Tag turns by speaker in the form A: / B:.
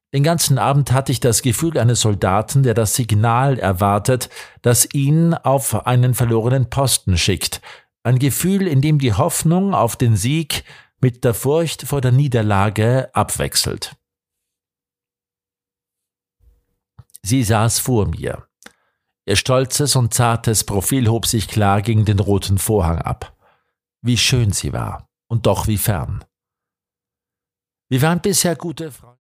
A: Den ganzen Abend hatte ich das Gefühl eines Soldaten, der das Signal erwartet, das ihn auf einen verlorenen Posten schickt. Ein Gefühl, in dem die Hoffnung auf den Sieg mit der Furcht vor der Niederlage abwechselt. Sie saß vor mir. Ihr stolzes und zartes Profil hob sich klar gegen den roten Vorhang ab. Wie schön sie war und doch wie fern. Wir waren bisher gute Freunde.